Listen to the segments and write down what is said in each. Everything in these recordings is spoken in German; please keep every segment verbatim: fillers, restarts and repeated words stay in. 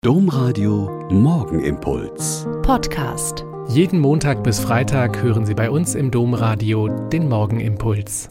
Domradio Morgenimpuls. Podcast. Jeden Montag bis Freitag hören Sie bei uns im Domradio den Morgenimpuls.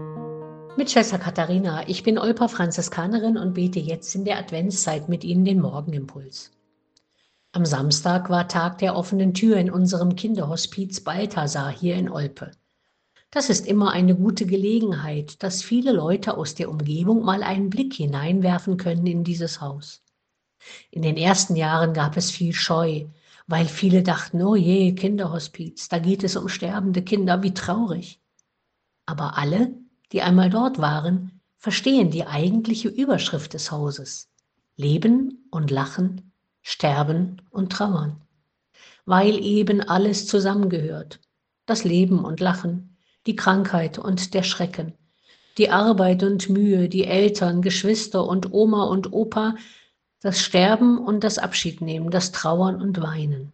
Mit Schwester Katharina, ich bin Olper Franziskanerin und bete jetzt in der Adventszeit mit Ihnen den Morgenimpuls. Am Samstag war Tag der offenen Tür in unserem Kinderhospiz Balthasar hier in Olpe. Das ist immer eine gute Gelegenheit, dass viele Leute aus der Umgebung mal einen Blick hineinwerfen können in dieses Haus. In den ersten Jahren gab es viel Scheu, weil viele dachten, oh je, Kinderhospiz, da geht es um sterbende Kinder, wie traurig. Aber alle, die einmal dort waren, verstehen die eigentliche Überschrift des Hauses. Leben und Lachen, Sterben und Trauern. Weil eben alles zusammengehört. Das Leben und Lachen, die Krankheit und der Schrecken, die Arbeit und Mühe, die Eltern, Geschwister und Oma und Opa, das Sterben und das Abschiednehmen, das Trauern und Weinen.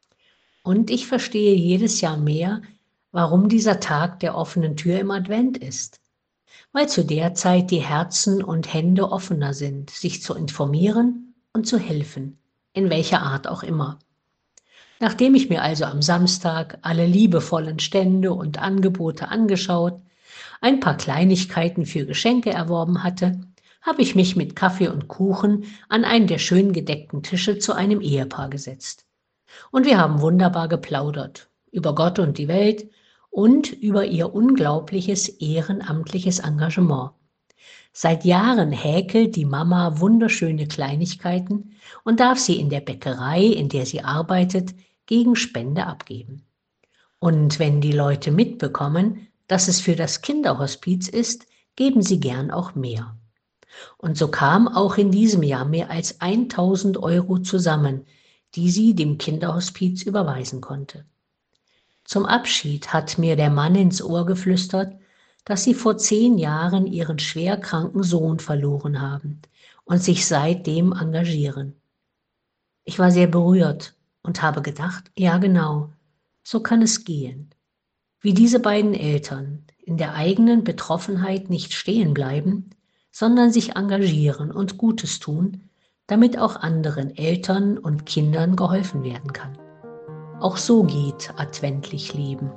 Und ich verstehe jedes Jahr mehr, warum dieser Tag der offenen Tür im Advent ist. Weil zu der Zeit die Herzen und Hände offener sind, sich zu informieren und zu helfen, in welcher Art auch immer. Nachdem ich mir also am Samstag alle liebevollen Stände und Angebote angeschaut, ein paar Kleinigkeiten für Geschenke erworben hatte, habe ich mich mit Kaffee und Kuchen an einen der schön gedeckten Tische zu einem Ehepaar gesetzt. Und wir haben wunderbar geplaudert über Gott und die Welt und über ihr unglaubliches ehrenamtliches Engagement. Seit Jahren häkelt die Mama wunderschöne Kleinigkeiten und darf sie in der Bäckerei, in der sie arbeitet, gegen Spende abgeben. Und wenn die Leute mitbekommen, dass es für das Kinderhospiz ist, geben sie gern auch mehr. Und so kam auch in diesem Jahr mehr als tausend Euro zusammen, die sie dem Kinderhospiz überweisen konnte. Zum Abschied hat mir der Mann ins Ohr geflüstert, dass sie vor zehn Jahren ihren schwerkranken Sohn verloren haben und sich seitdem engagieren. Ich war sehr berührt und habe gedacht, ja genau, so kann es gehen. Wie diese beiden Eltern in der eigenen Betroffenheit nicht stehen bleiben, sondern sich engagieren und Gutes tun, damit auch anderen Eltern und Kindern geholfen werden kann. Auch so geht adventlich Leben.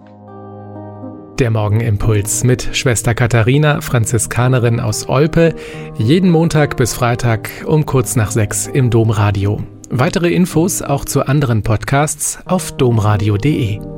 Der Morgenimpuls mit Schwester Katharina, Franziskanerin aus Olpe, jeden Montag bis Freitag um kurz nach sechs im Domradio. Weitere Infos auch zu anderen Podcasts auf domradio punkt de.